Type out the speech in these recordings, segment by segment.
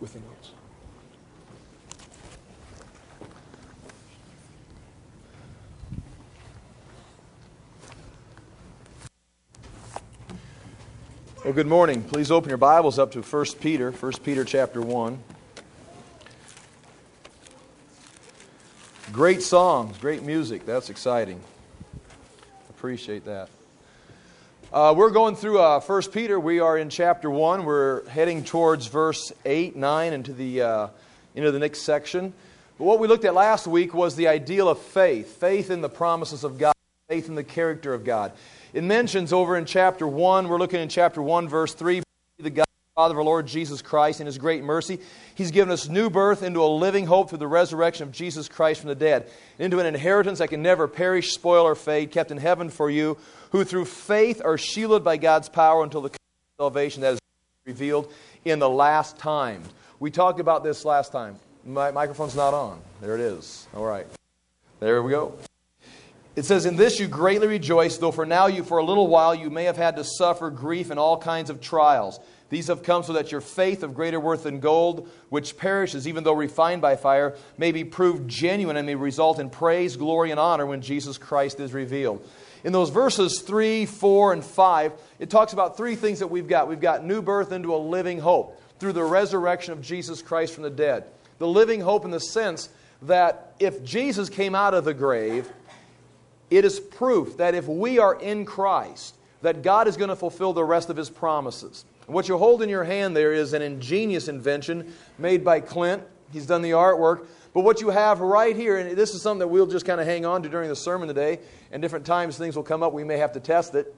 with the notes. Well, good morning. Please open your Bibles up to 1 Peter chapter 1. Great songs, great music. That's exciting. Appreciate that. We're going through 1 Peter. We are in chapter 1. We're heading towards verse 8, 9, into the next section. But what we looked at last week was the ideal of faith. Faith in the promises of God. Faith in the character of God. It mentions over in chapter 1, we're looking in chapter 1, verse 3, the God, Father of our Lord Jesus Christ, in His great mercy, He's given us new birth into a living hope through the resurrection of Jesus Christ from the dead, into an inheritance that can never perish, spoil, or fade, kept in heaven for you, who through faith are shielded by God's power until the salvation that is revealed in the last times. We talked about this last time. My microphone's not on. There it is. All right. There we go. It says, "In this you greatly rejoice, though for now for a little while you may have had to suffer grief and all kinds of trials. These have come so that your faith of greater worth than gold, which perishes even though refined by fire, may be proved genuine and may result in praise, glory, and honor when Jesus Christ is revealed." In those verses 3, 4, and 5, it talks about three things that we've got. We've got new birth into a living hope through the resurrection of Jesus Christ from the dead. The living hope in the sense that if Jesus came out of the grave, it is proof that if we are in Christ, that God is going to fulfill the rest of His promises. And what you hold in your hand there is an ingenious invention made by Clint. He's done the artwork. But what you have right here, and this is something that we'll just kind of hang on to during the sermon today, and different times things will come up, we may have to test it.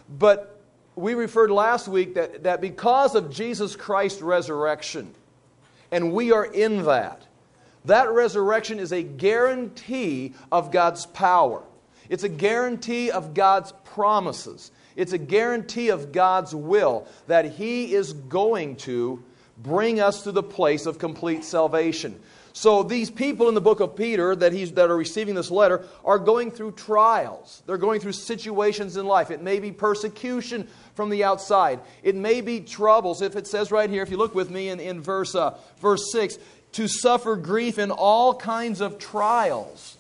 But we referred last week that because of Jesus Christ's resurrection, and we are in that resurrection is a guarantee of God's power. It's a guarantee of God's promises. It's a guarantee of God's will that He is going to bring us to the place of complete salvation. So these people in the book of Peter that are receiving this letter are going through trials. They're going through situations in life. It may be persecution from the outside. It may be troubles. If it says right here, if you look with me in verse 6, to suffer grief in all kinds of trials.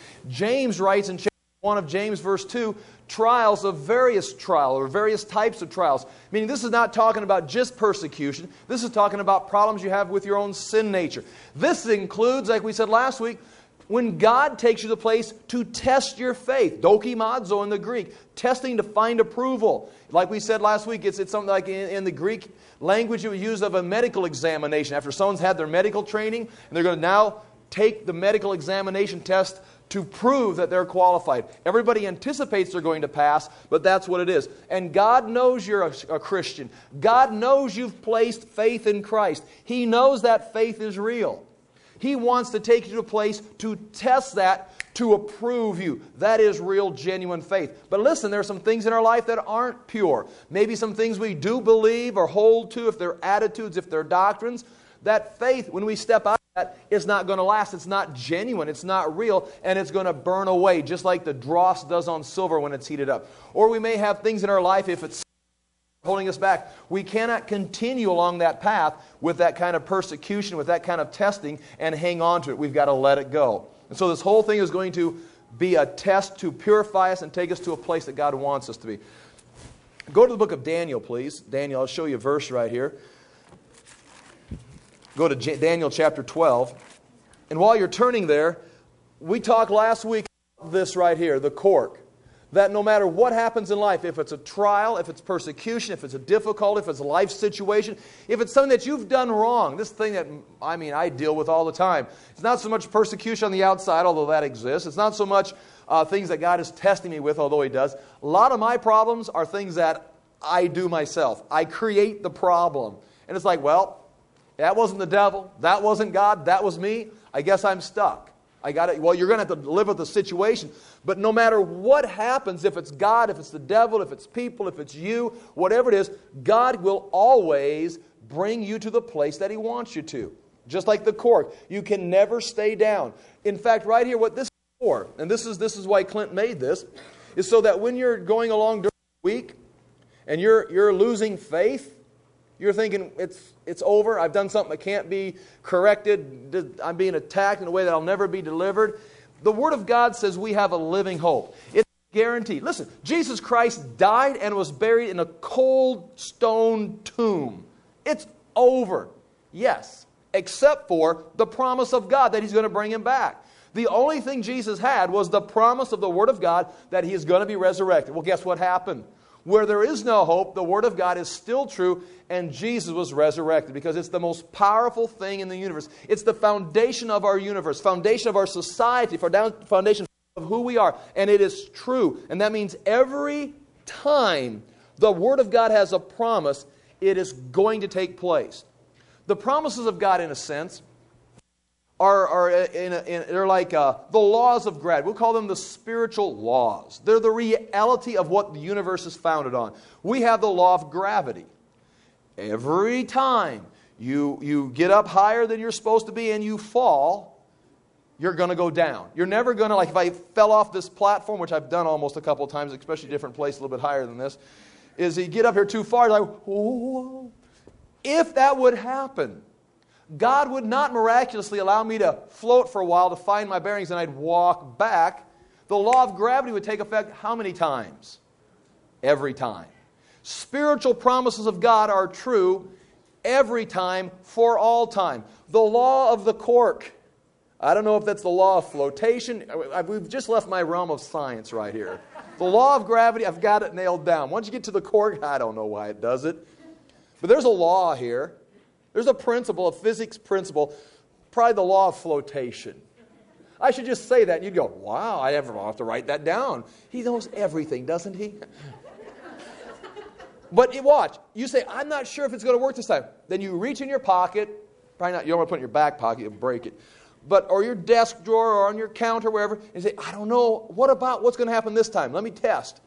James writes in chapter 1 of James, verse 2, trials of various trials, or various types of trials. Meaning this is not talking about just persecution. This is talking about problems you have with your own sin nature. This includes, like we said last week, when God takes you to the place to test your faith. Dokimazo in the Greek. Testing to find approval. Like we said last week, it's something like in the Greek language it was used of a medical examination. After someone's had their medical training, and they're going to now take the medical examination test to prove that they're qualified. Everybody anticipates they're going to pass, but that's what it is. And God knows you're a Christian. God knows you've placed faith in Christ. He knows that faith is real. He wants to take you to a place to test that, to approve you. That is real, genuine faith. But listen, there are some things in our life that aren't pure. Maybe some things we do believe or hold to, if they're attitudes, if they're doctrines. That faith, when we step out of that, is not going to last. It's not genuine. It's not real. And it's going to burn away, just like the dross does on silver when it's heated up. Or we may have things in our life, if it's holding us back, we cannot continue along that path with that kind of persecution, with that kind of testing, and hang on to it. We've got to let it go. And so this whole thing is going to be a test to purify us and take us to a place that God wants us to be. Go to the book of Daniel, please. Daniel, I'll show you a verse right here. Go to Daniel chapter 12. And while you're turning there, we talked last week about this right here, the cork. That no matter what happens in life, if it's a trial, if it's persecution, if it's a difficulty, if it's a life situation, if it's something that you've done wrong, this thing that, I deal with all the time. It's not so much persecution on the outside, although that exists. It's not so much things that God is testing me with, although He does. A lot of my problems are things that I do myself. I create the problem. And it's like, well, that wasn't the devil. That wasn't God. That was me. I guess I'm stuck. I got it. Well, you're going to have to live with the situation. But no matter what happens, if it's God, if it's the devil, if it's people, if it's you, whatever it is, God will always bring you to the place that He wants you to. Just like the cork. You can never stay down. In fact, right here, what this is for, and this is why Clint made this, is so that when you're going along during the week and you're losing faith, You're thinking, it's over. I've done something that can't be corrected. I'm being attacked in a way that I'll never be delivered. The Word of God says we have a living hope. It's guaranteed. Listen, Jesus Christ died and was buried in a cold stone tomb. It's over. Yes, except for the promise of God that He's going to bring Him back. The only thing Jesus had was the promise of the Word of God that He is going to be resurrected. Well, guess what happened? Where there is no hope, the Word of God is still true, and Jesus was resurrected because it's the most powerful thing in the universe. It's the foundation of our universe, foundation of our society, foundation of who we are, and it is true. And that means every time the Word of God has a promise, it is going to take place. The promises of God, in a sense, they're like the laws of gravity. We'll call them the spiritual laws. They're the reality of what the universe is founded on. We have the law of gravity. Every time you get up higher than you're supposed to be and you fall, you're going to go down. You're never going to, like if I fell off this platform, which I've done almost a couple of times, especially a different place a little bit higher than this, is you get up here too far, like, whoa. If that would happen, God would not miraculously allow me to float for a while to find my bearings and I'd walk back. The law of gravity would take effect how many times? Every time. Spiritual promises of God are true every time for all time. The law of the cork. I don't know if that's the law of flotation. We've just left my realm of science right here. The law of gravity, I've got it nailed down. Once you get to the cork, I don't know why it does it. But there's a law here. There's a principle, a physics principle, probably the law of flotation. I should just say that, and you'd go, wow, I never have to write that down. He knows everything, doesn't he? But watch, you say, I'm not sure if it's going to work this time. Then you reach in your pocket, probably not, you don't want to put it in your back pocket, you'll break it. Or your desk drawer, or on your counter, wherever, and you say, I don't know, what's going to happen this time? Let me test.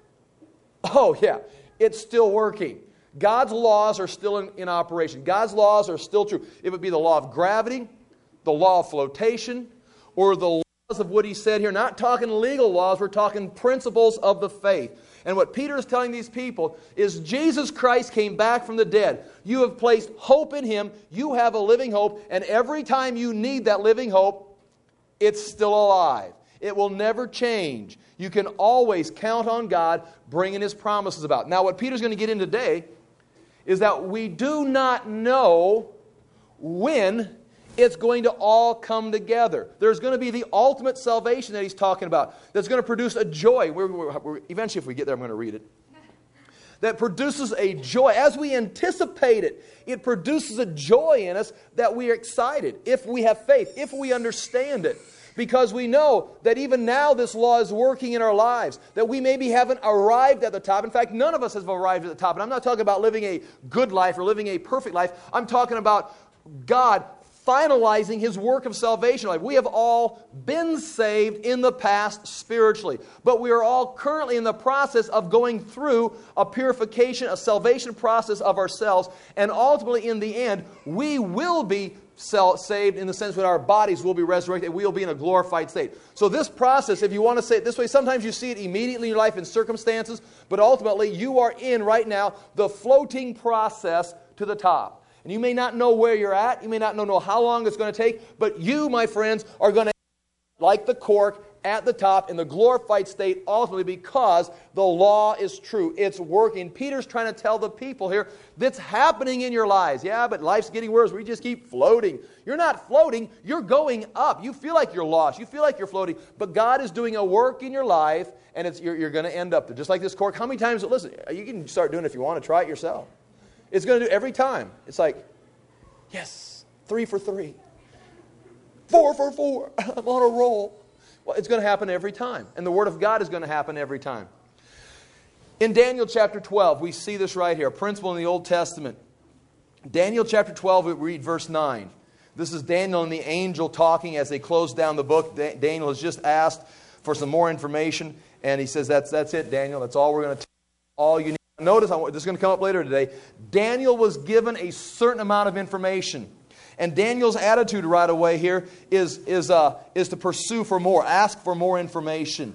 Oh, yeah, it's still working. God's laws are still in operation. God's laws are still true. It would be the law of gravity, the law of flotation, or the laws of what he said here. Not talking legal laws, we're talking principles of the faith. And what Peter is telling these people is Jesus Christ came back from the dead. You have placed hope in Him. You have a living hope. And every time you need that living hope, it's still alive. It will never change. You can always count on God bringing His promises about. Now, what Peter's going to get in today is that we do not know when it's going to all come together. There's going to be the ultimate salvation that he's talking about that's going to produce a joy. Eventually, if we get there, I'm going to read it. That produces a joy. As we anticipate it, it produces a joy in us that we are excited if we have faith, if we understand it. Because we know that even now this law is working in our lives. That we maybe haven't arrived at the top. In fact, none of us have arrived at the top. And I'm not talking about living a good life or living a perfect life. I'm talking about God finalizing His work of salvation. Like we have all been saved in the past spiritually. But we are all currently in the process of going through a purification, a salvation process of ourselves. And ultimately, in the end, we will be saved in the sense that our bodies will be resurrected and we will be in a glorified state. So this process, if you want to say it this way, sometimes you see it immediately in your life in circumstances, but ultimately you are in right now the floating process to the top. And you may not know where you're at, you may not know how long it's going to take, but you, my friends, are going to, like the cork, at the top in the glorified state ultimately because the law is true. It's working. Peter's trying to tell the people here that's happening in your lives. Yeah, but life's getting worse. We just keep floating. You're not floating. You're going up. You feel like you're lost. You feel like you're floating. But God is doing a work in your life and you're going to end up there. Just like this cork. How many times, listen, you can start doing it if you want to. Try it yourself. It's going to do every time. It's like, yes, 3 for 3. 4 for 4. I'm on a roll. Well, it's going to happen every time. And the Word of God is going to happen every time. In Daniel chapter 12, we see this right here, a principle in the Old Testament. Daniel chapter 12, we read verse 9. This is Daniel and the angel talking as they close down the book. Daniel has just asked for some more information. And he says, that's it, Daniel. That's all we're going to tell you. All you need. Notice, this is going to come up later today. Daniel was given a certain amount of information. And Daniel's attitude right away here is to pursue for more, ask for more information.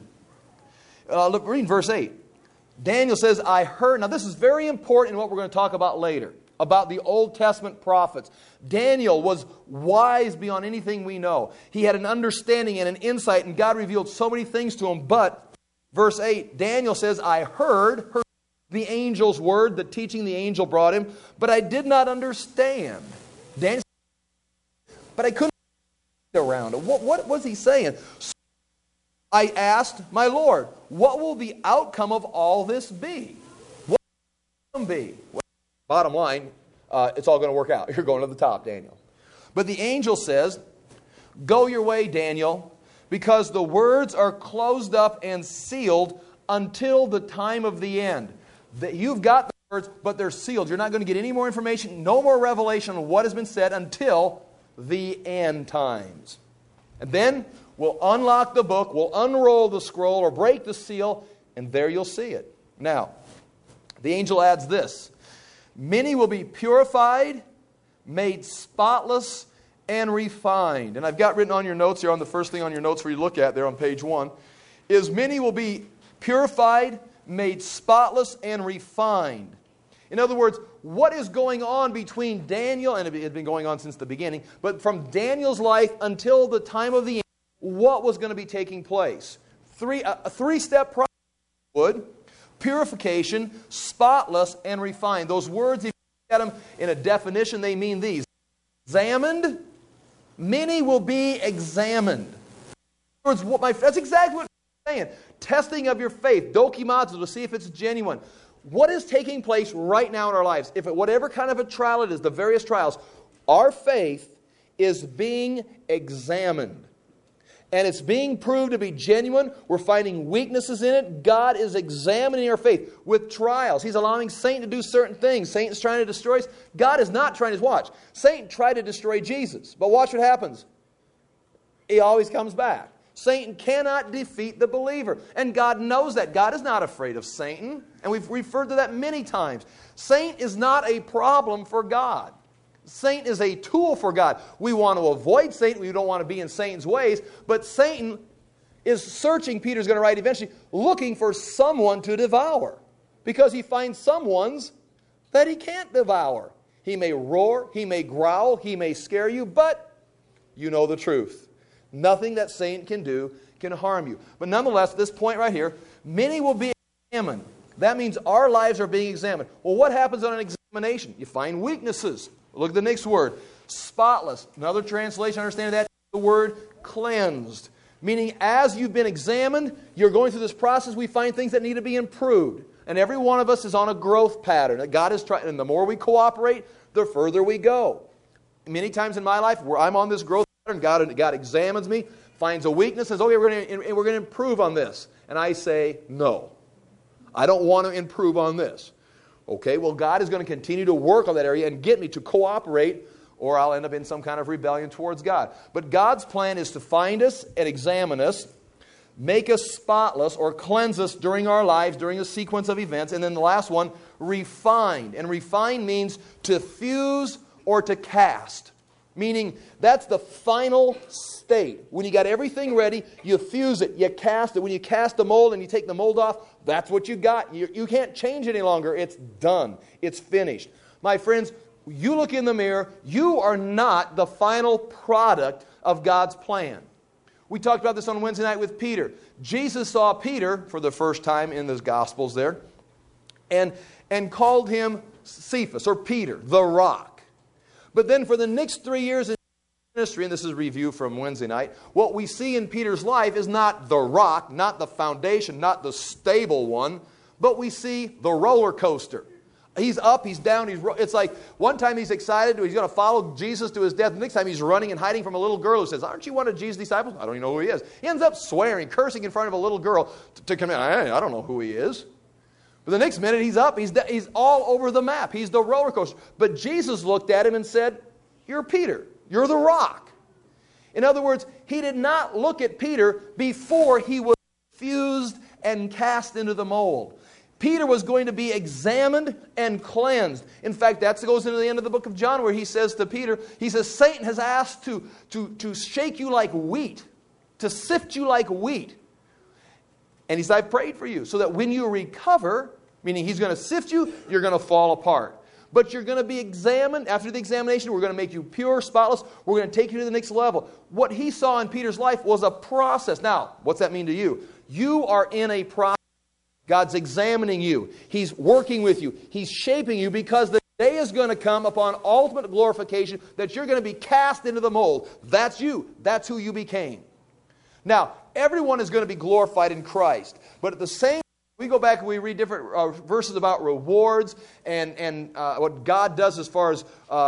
Look, read verse 8. Daniel says, I heard. Now this is very important in what we're going to talk about later. about the Old Testament prophets. Daniel was wise beyond anything we know. He had an understanding and an insight, and God revealed so many things to him. But, verse 8, Daniel says, I heard the angel's word, the teaching the angel brought him, but I did not understand. Daniel said, but I couldn't get around it. What was he saying? So I asked my Lord, what will the outcome of all this be? What will the outcome be? Well, bottom line, it's all going to work out. You're going to the top, Daniel. But the angel says, go your way, Daniel, because the words are closed up and sealed until the time of the end. That you've got the words, but they're sealed. You're not going to get any more information, no more revelation on what has been said until the end times. And then we'll unlock the book, we'll unroll the scroll or break the seal, and there you'll see it. Now, the angel adds this. Many will be purified, made spotless, and refined. And I've got written on your notes here, on the first thing on your notes where you look at there on page 1, is many will be purified, made spotless, and refined. In other words, what is going on between Daniel, and it had been going on since the beginning, but from Daniel's life until the time of the end, what was going to be taking place? A three-step process would. Purification, spotless, and refined. Those words, if you look at them in a definition, they mean these. Examined. Many will be examined. In other words, that's exactly what I'm saying. Testing of your faith. Dokimazo, to see if it's genuine. What is taking place right now in our lives? Whatever kind of a trial it is, the various trials, our faith is being examined. And it's being proved to be genuine. We're finding weaknesses in it. God is examining our faith with trials. He's allowing Satan to do certain things. Satan's trying to destroy us. God is not trying to watch. Satan tried to destroy Jesus. But watch what happens. He always comes back. Satan cannot defeat the believer. And God knows that. God is not afraid of Satan. And we've referred to that many times. Satan is not a problem for God. Satan is a tool for God. We want to avoid Satan. We don't want to be in Satan's ways. But Satan is searching, Peter's going to write eventually, looking for someone to devour. Because he finds someones that he can't devour. He may roar, he may growl, he may scare you, but you know the truth. Nothing that Satan can do can harm you. But nonetheless, this point right here, many will be examined. That means our lives are being examined. Well, what happens on an examination? You find weaknesses. Look at the next word. Spotless. Another translation, understand that, the word cleansed. Meaning as you've been examined, you're going through this process, we find things that need to be improved. And every one of us is on a growth pattern that God is trying, and the more we cooperate, the further we go. Many times in my life where I'm on this growth pattern, God examines me, finds a weakness, says, okay, we're going to improve on this. And I say, no. I don't want to improve on this. Okay, well, God is going to continue to work on that area and get me to cooperate, or I'll end up in some kind of rebellion towards God. But God's plan is to find us and examine us, make us spotless or cleanse us during our lives, during a sequence of events. And then the last one, refined. And refined means to fuse or to cast. Meaning that's the final state. When you got everything ready, you fuse it, you cast it. When you cast the mold and you take the mold off, that's what you got. You can't change it any longer. It's done. It's finished. My friends, you look in the mirror, you are not the final product of God's plan. We talked about this on Wednesday night with Peter. Jesus saw Peter for the first time in the Gospels there and called him Cephas, or Peter, the rock. But then for the next 3 years in ministry, and this is a review from Wednesday night, what we see in Peter's life is not the rock, not the foundation, not the stable one, but we see the roller coaster. He's up, he's down, it's like one time he's excited, he's going to follow Jesus to his death. The next time he's running and hiding from a little girl who says, aren't you one of Jesus' disciples? I don't even know who he is. He ends up swearing, cursing in front of a little girl to come in. I don't know who he is. But the next minute he's up, he's all over the map. He's the roller coaster. But Jesus looked at him and said, you're Peter. You're the rock. In other words, he did not look at Peter before he was fused and cast into the mold. Peter was going to be examined and cleansed. In fact, that goes into the end of the book of John where he says to Peter, he says, Satan has asked to shake you like wheat, to sift you like wheat. And he said, I prayed for you so that when you recover, meaning he's going to sift you, you're going to fall apart. But you're going to be examined. After the examination, we're going to make you pure, spotless. We're going to take you to the next level. What he saw in Peter's life was a process. Now, what's that mean to you? You are in a process. God's examining you. He's working with you. He's shaping you, because the day is going to come upon ultimate glorification that you're going to be cast into the mold. That's you. That's who you became. Now, everyone is going to be glorified in Christ. But at the same time, we go back and we read different verses about rewards and what God does as far as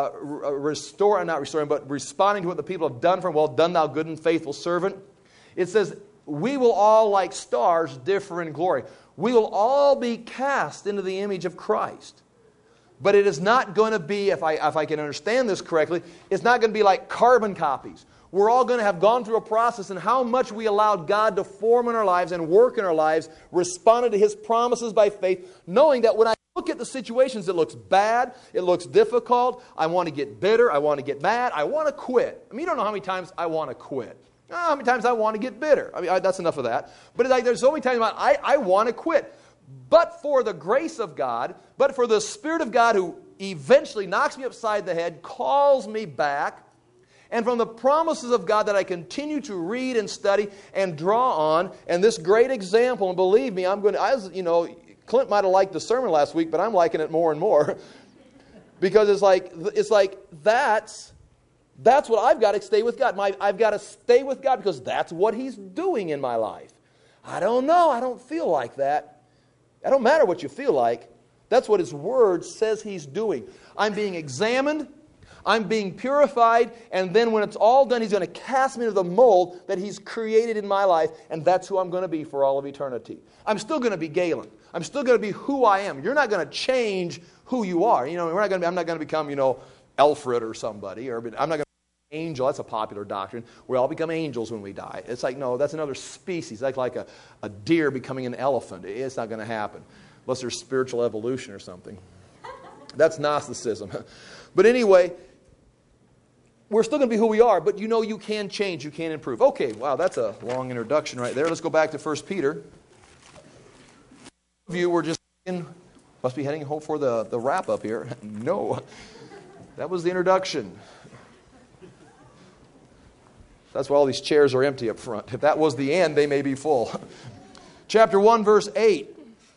not restoring, but responding to what the people have done for him. Well done, thou good and faithful servant. It says, we will all, like stars, differ in glory. We will all be cast into the image of Christ. But it is not going to be, if I can understand this correctly, it's not going to be like carbon copies. We're all going to have gone through a process, and how much we allowed God to form in our lives and work in our lives, responded to His promises by faith, knowing that when I look at the situations, it looks bad, it looks difficult, I want to get bitter, I want to get mad, I want to quit. I mean, you don't know how many times I want to quit. How many times I want to get bitter. I mean, that's enough of that. But it's like there's so many times I want to quit. But for the grace of God, but for the Spirit of God who eventually knocks me upside the head, calls me back, and from the promises of God that I continue to read and study and draw on, and this great example, and believe me, Clint might have liked the sermon last week, but I'm liking it more and more. Because it's like that's what I've got to stay with God. I've got to stay with God because that's what He's doing in my life. I don't know. I don't feel like that. It don't matter what you feel like. That's what His Word says He's doing. I'm being examined. I'm being purified. And then when it's all done, He's going to cast me into the mold that He's created in my life. And that's who I'm going to be for all of eternity. I'm still going to be Galen. I'm still going to be who I am. You're not going to change who you are. I'm not going to become, Alfred or somebody. Or I'm not going to be an angel. That's a popular doctrine. We all become angels when we die. It's like, no, that's another species. Like a deer becoming an elephant. It's not going to happen. Unless there's spiritual evolution or something. That's Gnosticism. But anyway, we're still going to be who we are, but you can change, you can improve. Okay, wow, that's a long introduction right there. Let's go back to 1 Peter. Some of you were just must be heading home for the wrap-up here. No, that was the introduction. That's why all these chairs are empty up front. If that was the end, they may be full. Chapter 1, verse 8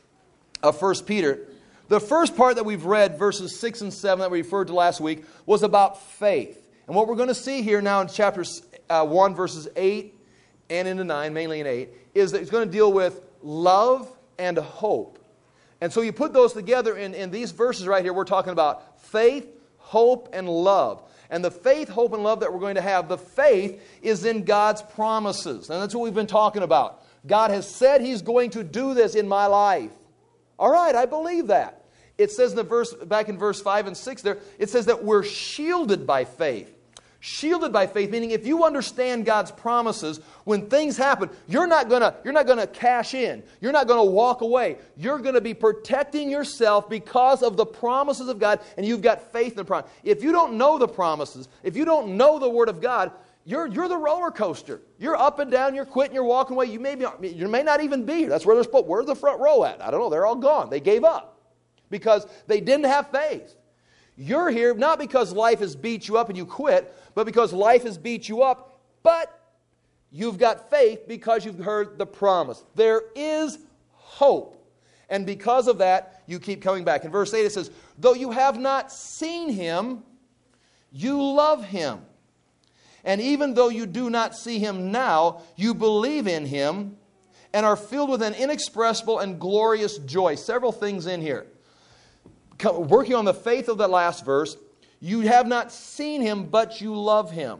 of 1 Peter. The first part that we've read, verses 6 and 7 that we referred to last week, was about faith. And what we're going to see here now in chapter 1, verses 8 and into 9, mainly in 8, is that it's going to deal with love and hope. And so you put those together in these verses right here, we're talking about faith, hope, and love. And the faith, hope, and love that we're going to have, the faith is in God's promises. And that's what we've been talking about. God has said He's going to do this in my life. All right, I believe that. It says in the verse, back in verse 5 and 6 there, it says that we're shielded by faith. Shielded by faith, meaning if you understand God's promises, when things happen, you're not gonna cash in. You're not gonna walk away. You're gonna be protecting yourself because of the promises of God, and you've got faith in the promise. If you don't know the promises, if you don't know the Word of God, you're the roller coaster. You're up and down. You're quitting. You're walking away. You may not even be here. That's where they're supposed. Where's the front row at? I don't know. They're all gone. They gave up because they didn't have faith. You're here not because life has beat you up and you quit, but because life has beat you up, but you've got faith because you've heard the promise. There is hope. And because of that, you keep coming back. In verse 8 it says, though you have not seen Him, you love Him. And even though you do not see Him now, you believe in Him and are filled with an inexpressible and glorious joy. Several things in here. Working on the faith of that last verse, you have not seen Him, but you love Him.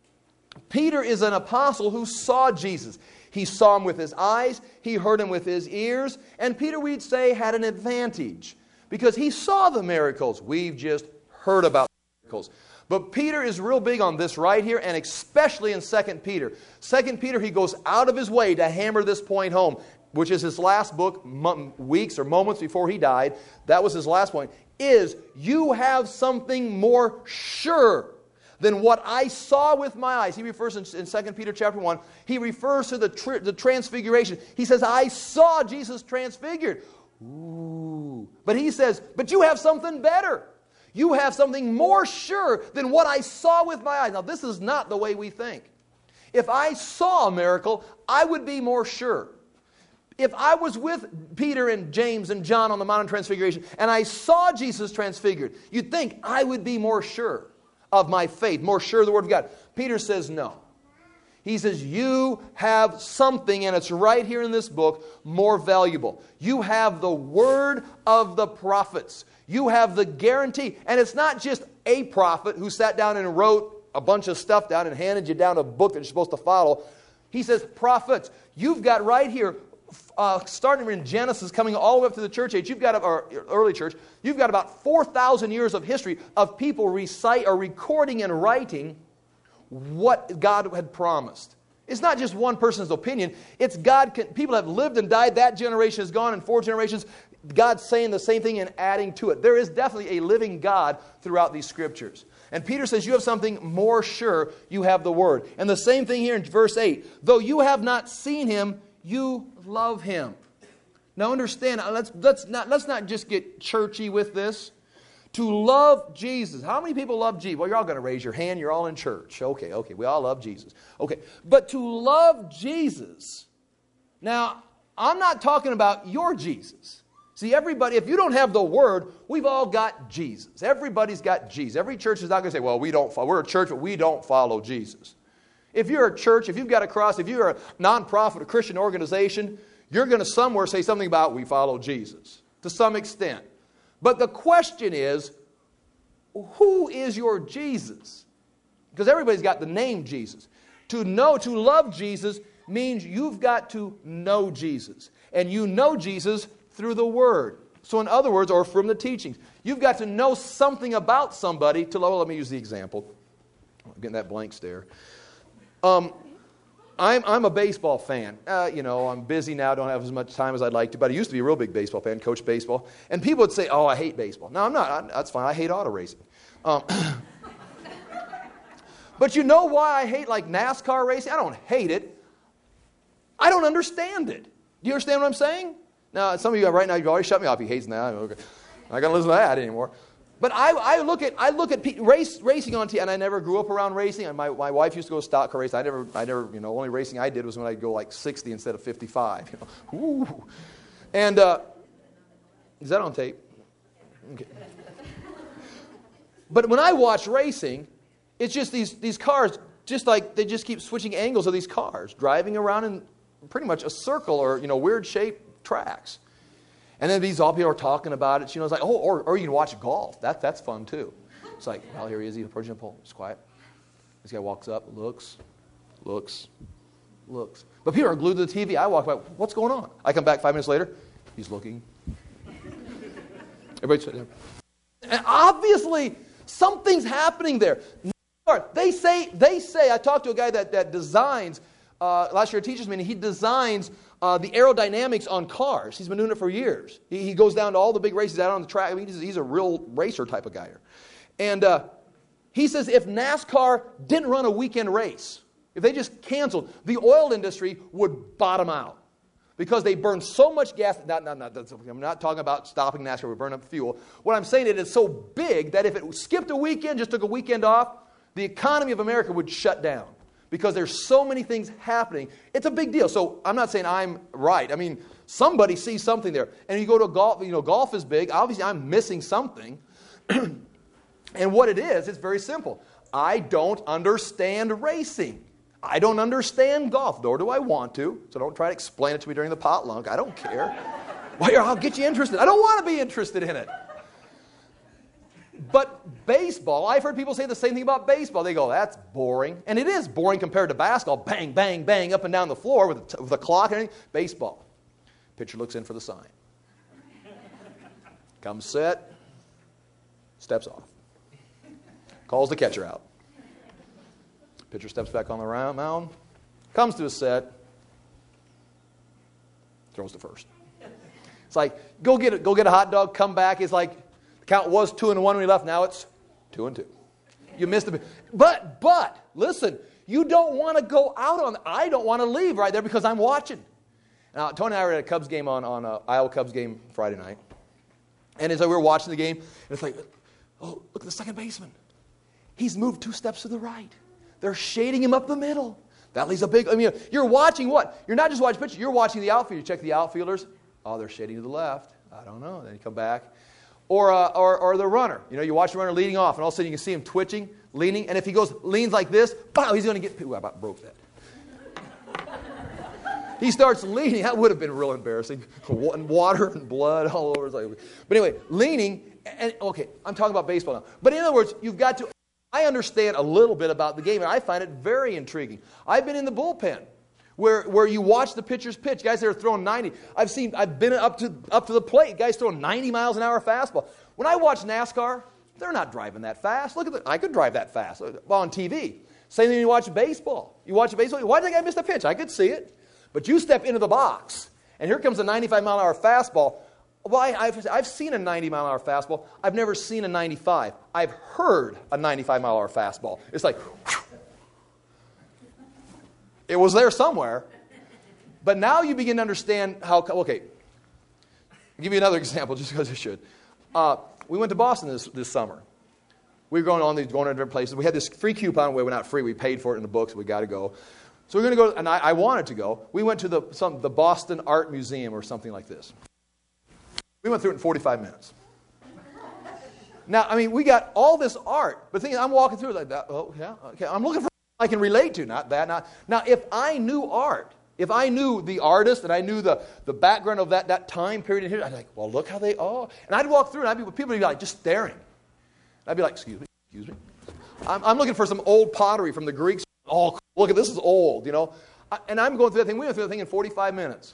Peter is an apostle who saw Jesus. He saw Him with his eyes, he heard Him with his ears, and Peter, we'd say, had an advantage because he saw the miracles. We've just heard about the miracles. But Peter is real big on this right here, and especially in 2 Peter. 2 Peter, he goes out of his way to hammer this point home, which is his last book, weeks or moments before he died. That was his last point, is you have something more sure than what I saw with my eyes. He refers in 2 Peter chapter 1, he refers to the transfiguration. He says, I saw Jesus transfigured. Ooh. But he says, but you have something better. You have something more sure than what I saw with my eyes. Now, this is not the way we think. If I saw a miracle, I would be more sure. If I was with Peter and James and John on the Mount of Transfiguration and I saw Jesus transfigured, you'd think I would be more sure of my faith, more sure of the Word of God. Peter says no. He says, you have something, and it's right here in this book, more valuable. You have the word of the prophets. You have the guarantee. And it's not just a prophet who sat down and wrote a bunch of stuff down and handed you down a book that you're supposed to follow. He says, prophets, you've got right here, starting in Genesis, coming all the way up to the church age, or early church, you've got about 4,000 years of history of people recording and writing what God had promised. It's not just one person's opinion. It's God. People have lived and died. That generation is gone, and 4 generations, God's saying the same thing and adding to it. There is definitely a living God throughout these scriptures. And Peter says you have something more sure. You have the Word. And the same thing here in verse 8. Though you have not seen Him, you love Him. Now understand, let's not just get churchy with this. To love Jesus. How many people love Jesus? Well, you're all going to raise your hand. You're all in church. Okay. We all love Jesus. Okay. But to love Jesus. Now, I'm not talking about your Jesus. See, everybody, if you don't have the Word, we've all got Jesus. Everybody's got Jesus. Every church is not going to say, well, we're a church, but we don't follow Jesus. If you're a church, if you've got a cross, if you're a nonprofit, a Christian organization, you're going to somewhere say something about we follow Jesus to some extent. But the question is, who is your Jesus? Because everybody's got the name Jesus. To love Jesus means you've got to know Jesus. And you know Jesus through the Word. So in other words, or from the teachings. You've got to know something about somebody to love. Let me use the example. I'm getting that blank stare. I'm a baseball fan. I'm busy now, don't have as much time as I'd like to, but I used to be a real big baseball fan, coach baseball. And people would say, oh, I hate baseball. No, I'm not. That's fine. I hate auto racing. But you know why I hate like NASCAR racing? I don't hate it. I don't understand it. Do you understand what I'm saying? Now, some of you right now, you've already shut me off. He hates that. Okay. I'm not going to listen to that anymore. But I look at racing on TV, and I never grew up around racing. And my wife used to go stock car racing. I never, only racing I did was when I'd go like 60 instead of 55. Ooh. And is that on tape? Okay. But when I watch racing, it's just these cars, just like they just keep switching angles of these cars, driving around in pretty much a circle or weird shaped tracks. And then all people are talking about it. It's like, or you can watch golf. That's fun too. It's like, well, here he is. He's approaching the pole. It's quiet. This guy walks up, looks. But people are glued to the TV. I walk by, what's going on? I come back 5 minutes later. He's looking. Everybody's sitting there. And obviously, something's happening there. They say. I talked to a guy that designs. Last year, teaches me, and he designs the aerodynamics on cars. He's been doing it for years. He goes down to all the big races out on the track. I mean, he's a real racer type of guy. And he says if NASCAR didn't run a weekend race, if they just canceled, the oil industry would bottom out because they burn so much gas. I'm not talking about stopping NASCAR. We burn up fuel. What I'm saying is it's so big that if it skipped a weekend, just took a weekend off, the economy of America would shut down. Because there's so many things happening. It's a big deal. So I'm not saying I'm right. I mean, somebody sees something there. And you go to golf, golf is big. Obviously, I'm missing something. And what it is, it's very simple. I don't understand racing. I don't understand golf, nor do I want to. So don't try to explain it to me during the potluck. I don't care. Well, I'll get you interested. I don't want to be interested in it. But baseball, I've heard people say the same thing about baseball. They go, that's boring. And it is boring compared to basketball. Bang, bang, bang, up and down the floor with a clock and everything. Baseball. Pitcher looks in for the sign. Comes set. Steps off. Calls the catcher out. Pitcher steps back on the mound. Comes to a set. Throws to first. It's like, go get a hot dog, come back. It's like, count was 2-1 when we left. Now it's 2-2. You missed a bit. But listen, you don't want to go out on. I don't want to leave right there because I'm watching. Now Tony and I were at a Cubs game on Iowa Cubs game Friday night, and as we were watching the game, and it's like, Oh, look at the second baseman. He's moved 2 steps to the right. They're shading him up the middle. That leaves a big, you're watching what? You're not just watching pitches, you're watching the outfield. You check the outfielders. Oh, they're shading to the left. I don't know. Then you come back. Or the runner. You watch the runner leading off, and all of a sudden you can see him twitching, leaning, and if he leans like this, pow, he's going to get, ooh, I about broke that. He starts leaning. That would have been real embarrassing. Water and blood all over. But anyway, leaning, and okay, I'm talking about baseball now. But in other words, you've got to, I understand a little bit about the game, and I find it very intriguing. I've been in the bullpen where you watch the pitchers pitch. Guys that are throwing 90. I've been up to the plate. Guys throwing 90 miles an hour fastball. When I watch NASCAR, they're not driving that fast. I could drive that fast on TV. Same thing when you watch baseball. You watch baseball, why did that guy miss the pitch? I could see it. But you step into the box, and here comes a 95-mile-an-hour fastball. Well, I've seen a 90-mile-an-hour fastball. I've never seen a 95. I've heard a 95-mile-an-hour fastball. It's like, whew. It was there somewhere. But now you begin to understand how, okay, I'll give you another example just because I should. We went to Boston this summer. We were going to different places. We had this free coupon. Well, we're not free. We paid for it in the books. We got to go. So we're going to go, and I wanted to go. We went to the Boston Art Museum or something like this. We went through it in 45 minutes. Now, we got all this art, but the thing is, I'm walking through it like that. Oh, yeah, okay. I'm looking for something I can relate to, not that. Now, if I knew art, if I knew the artist and I knew the background of that time period in here, I'd be like, well, look how they all. And I'd walk through, and people would be like just staring. I'd be like, excuse me. I'm looking for some old pottery from the Greeks. Oh, look at this is old, And I'm going through that thing. We went through that thing in 45 minutes.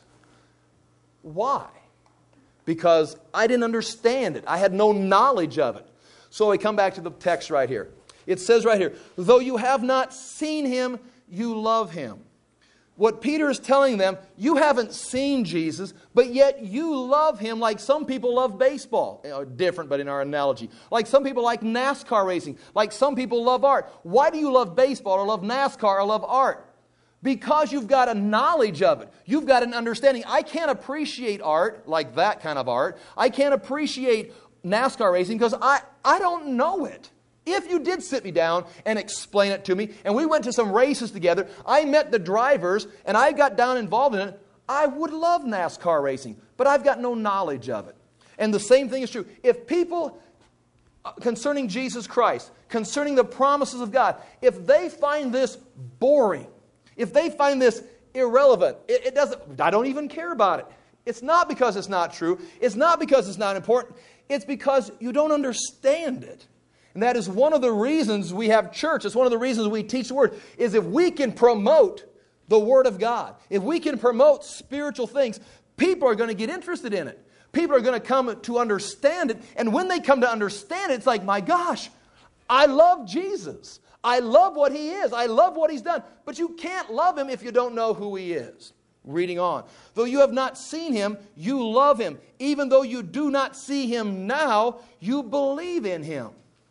Why? Because I didn't understand it. I had no knowledge of it. So we come back to the text right here. It says right here, though you have not seen him, you love him. What Peter is telling them, you haven't seen Jesus, but yet you love him like some people love baseball. Different, but in our analogy. Like some people like NASCAR racing. Like some people love art. Why do you love baseball or love NASCAR or love art? Because you've got a knowledge of it. You've got an understanding. I can't appreciate art, like that kind of art. I can't appreciate NASCAR racing because I don't know it. If you did sit me down and explain it to me, and we went to some races together, I met the drivers, and I got down involved in it, I would love NASCAR racing, but I've got no knowledge of it. And the same thing is true. If people, concerning Jesus Christ, concerning the promises of God, if they find this boring, if they find this irrelevant, I don't even care about it. It's not because it's not true. It's not because it's not important. It's because you don't understand it. And that is one of the reasons we have church. It's one of the reasons we teach the Word, is if we can promote the Word of God, if we can promote spiritual things, people are going to get interested in it. People are going to come to understand it. And when they come to understand it, it's like, my gosh, I love Jesus. I love what He is. I love what He's done. But you can't love Him if you don't know who He is. Reading on. Though you have not seen Him, you love Him. Even though you do not see Him now, you believe in Him.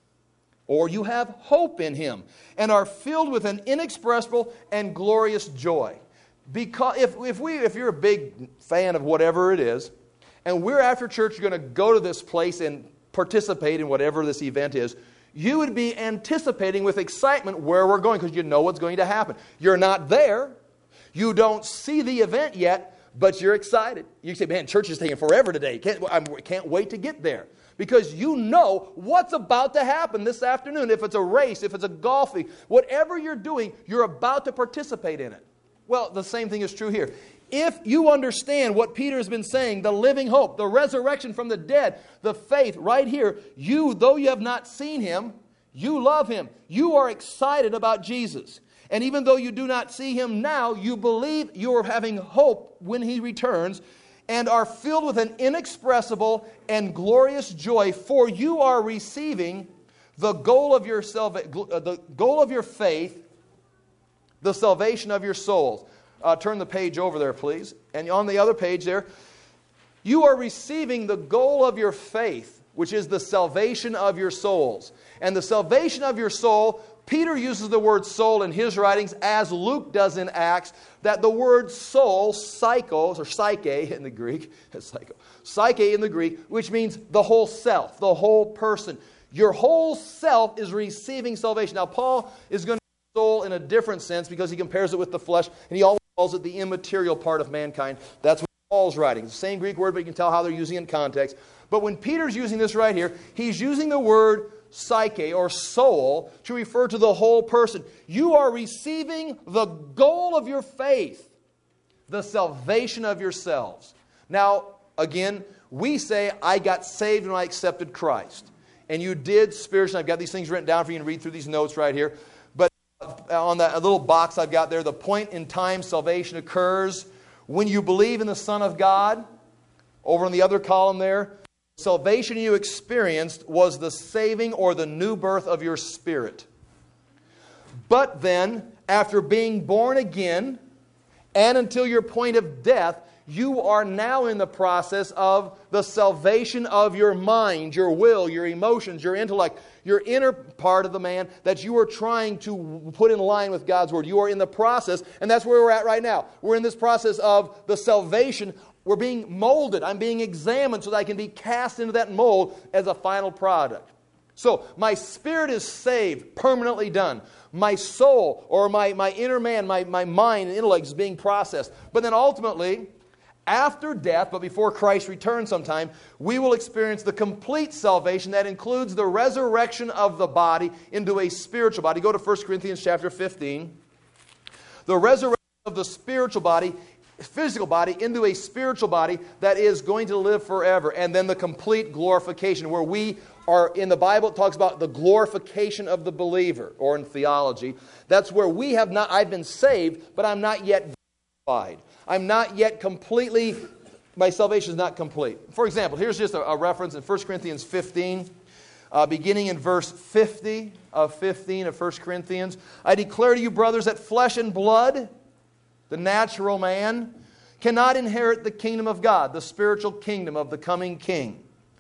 Or you have hope in Him and are filled with an inexpressible and glorious joy. Because if you're a big fan of whatever it is, and we're after church going to go to this place and participate in whatever this event is, you would be anticipating with excitement where we're going because you know what's going to happen. You're not there. You don't see the event yet, but you're excited. You say, man, church is taking forever today. I can't wait to get there. Because you know what's about to happen this afternoon. If it's a race, if it's a golfing, whatever you're doing, you're about to participate in it. Well, the same thing is true here. If you understand what Peter has been saying, the living hope, the resurrection from the dead, the faith right here, though you have not seen Him, you love Him. You are excited about Jesus. And even though you do not see Him now, you believe you are having hope when He returns, and are filled with an inexpressible and glorious joy, for you are receiving the goal of your faith, the salvation of your souls. Turn the page over there, please. And on the other page there, you are receiving the goal of your faith, which is the salvation of your souls. And the salvation of your soul, Peter uses the word soul in his writings, as Luke does in Acts, that the word soul, psychos, or psyche in the Greek, psyche in the Greek, which means the whole self, the whole person. Your whole self is receiving salvation. Now, Paul is going to use soul in a different sense because he compares it with the flesh, and he always calls it the immaterial part of mankind. That's what Paul's writing. It's the same Greek word, but you can tell how they're using it in context. But when Peter's using this right here, he's using the word psyche or soul to refer to the whole person. You are receiving the goal of your faith, the salvation of yourselves. Now, again, we say, I got saved when I accepted Christ. And you did spiritually. I've got these things written down for you to read through these notes right here. But on that little box I've got there, the point in time salvation occurs when you believe in the Son of God. Over on the other column there, salvation you experienced was the saving or the new birth of your spirit. But then, after being born again, and until your point of death, you are now in the process of the salvation of your mind, your will, your emotions, your intellect, your inner part of the man that you are trying to put in line with God's Word. You are in the process, and that's where we're at right now. We're in this process of the salvation. We're being molded. I'm being examined so that I can be cast into that mold as a final product. So, my spirit is saved, permanently done. My soul, or my inner man, my mind and intellect is being processed. But then ultimately, after death, but before Christ returns sometime, we will experience the complete salvation that includes the resurrection of the body into a spiritual body. Go to 1 Corinthians chapter 15. The resurrection of the spiritual body, physical body, into a spiritual body that is going to live forever. And then the complete glorification, where we are, in the Bible, it talks about the glorification of the believer, or in theology. That's where we have not, I've been saved, but I'm not yet glorified. I'm not yet completely, my salvation is not complete. For example, here's just a reference in 1 Corinthians 15, beginning in verse 50 of 15 of 1 Corinthians. I declare to you, brothers, that flesh and blood, the natural man, cannot inherit the kingdom of God, the spiritual kingdom of the coming King.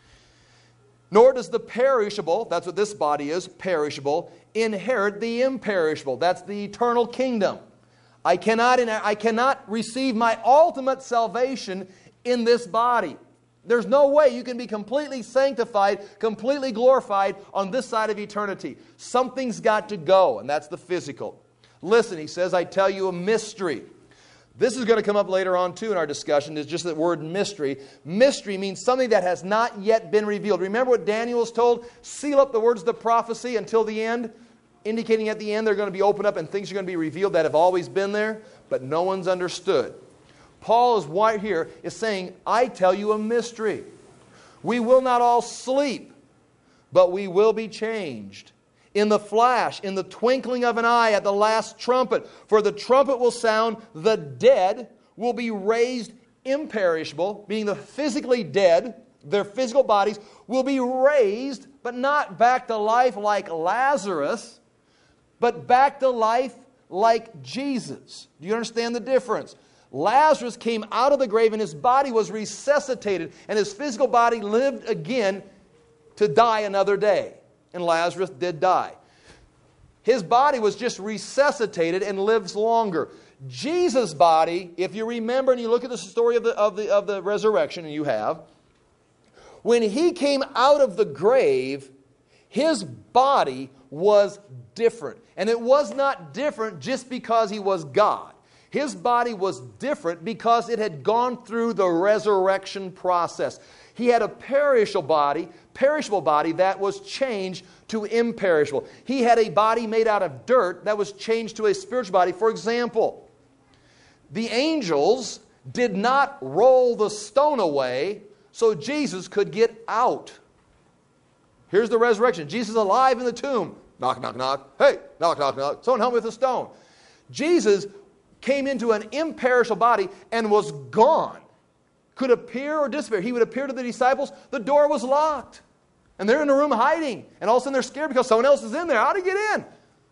Nor does the perishable, that's what this body is, perishable, inherit the imperishable. That's the eternal kingdom. I cannot receive my ultimate salvation in this body. There's no way you can be completely sanctified, completely glorified on this side of eternity. Something's got to go, and that's the physical. Listen, he says, I tell you a mystery. This is going to come up later on too in our discussion. It's just the word mystery. Mystery means something that has not yet been revealed. Remember what Daniel was told? Seal up the words of the prophecy until the end. Indicating at the end they're going to be opened up and things are going to be revealed that have always been there, but no one's understood. Paul is right here is saying, I tell you a mystery. We will not all sleep, but we will be changed. In the flash, in the twinkling of an eye, at the last trumpet. For the trumpet will sound, the dead will be raised imperishable, meaning the physically dead, their physical bodies, will be raised, but not back to life like Lazarus, but back to life like Jesus. Do you understand the difference? Lazarus came out of the grave and his body was resuscitated and his physical body lived again to die another day. And Lazarus did die. His body was just resuscitated and lives longer. Jesus' body, if you remember and you look at the story of the resurrection, and you have, when he came out of the grave, his body was different. And it was not different just because he was God. His body was different because it had gone through the resurrection process. He had a perishable body that was changed to imperishable. He had a body made out of dirt that was changed to a spiritual body. For example, the angels did not roll the stone away so Jesus could get out. Here's the resurrection. Jesus is alive in the tomb. Knock, knock, knock. Hey, knock, knock, knock. Someone help me with a stone. Jesus came into an imperishable body and was gone. Could appear or disappear. He would appear to the disciples. The door was locked. And they're in a room hiding. And all of a sudden they're scared because someone else is in there. How do you get in?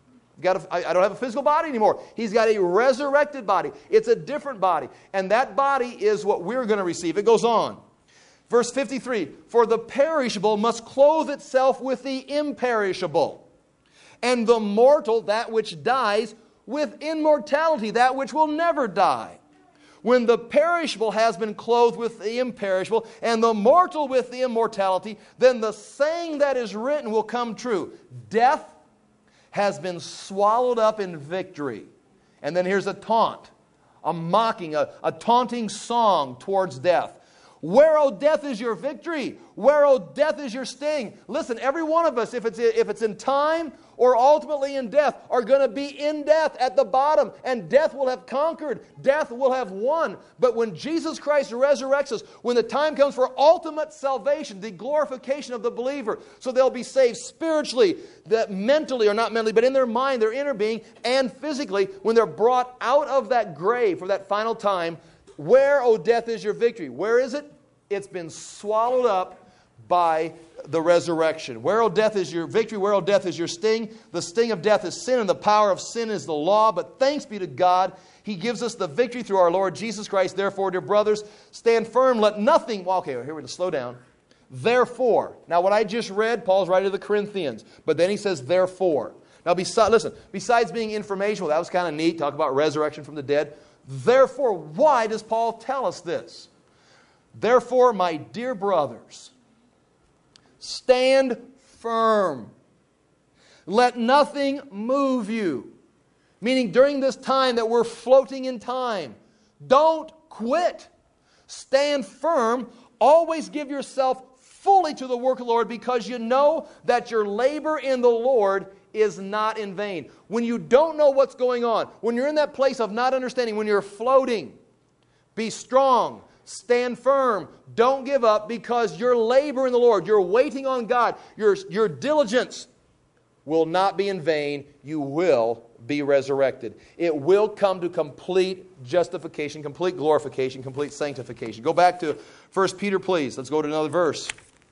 I don't have a physical body anymore. He's got a resurrected body. It's a different body. And that body is what we're going to receive. It goes on. Verse 53, for the perishable must clothe itself with the imperishable, and the mortal, that which dies, with immortality, that which will never die. When the perishable has been clothed with the imperishable, and the mortal with the immortality, then the saying that is written will come true. Death has been swallowed up in victory. And then here's a taunt, a mocking, a taunting song towards death. Where, O death, is your victory? Where, O death, is your sting? Listen, every one of us, if it's in time or ultimately in death, are going to be in death at the bottom. And death will have conquered. Death will have won. But when Jesus Christ resurrects us, when the time comes for ultimate salvation, the glorification of the believer, so they'll be saved spiritually, that mentally, or not mentally, but in their mind, their inner being, and physically, when they're brought out of that grave for that final time, where, O death, is your victory? Where is it? It's been swallowed up by the resurrection. Where, O death, is your victory? Where, O death, is your sting? The sting of death is sin, and the power of sin is the law. But thanks be to God, He gives us the victory through our Lord Jesus Christ. Therefore, dear brothers, stand firm. Let nothing... Okay, here we're going to slow down. Therefore. Now, what I just read, Paul's writing to the Corinthians. But then he says, therefore. Now, besides being informational, that was kind of neat. Talk about resurrection from the dead. Therefore, why does Paul tell us this? Therefore, my dear brothers, stand firm. Let nothing move you. Meaning during this time that we're floating in time, don't quit. Stand firm. Always give yourself fully to the work of the Lord, because you know that your labor in the Lord is not in vain. When you don't know what's going on, when you're in that place of not understanding, when you're floating, be strong. Stand firm. Don't give up, because your labor in the Lord, your waiting on God, your diligence will not be in vain. You will be resurrected. It will come to complete justification, complete glorification, complete sanctification. Go back to 1 Peter, please. Let's go to another verse.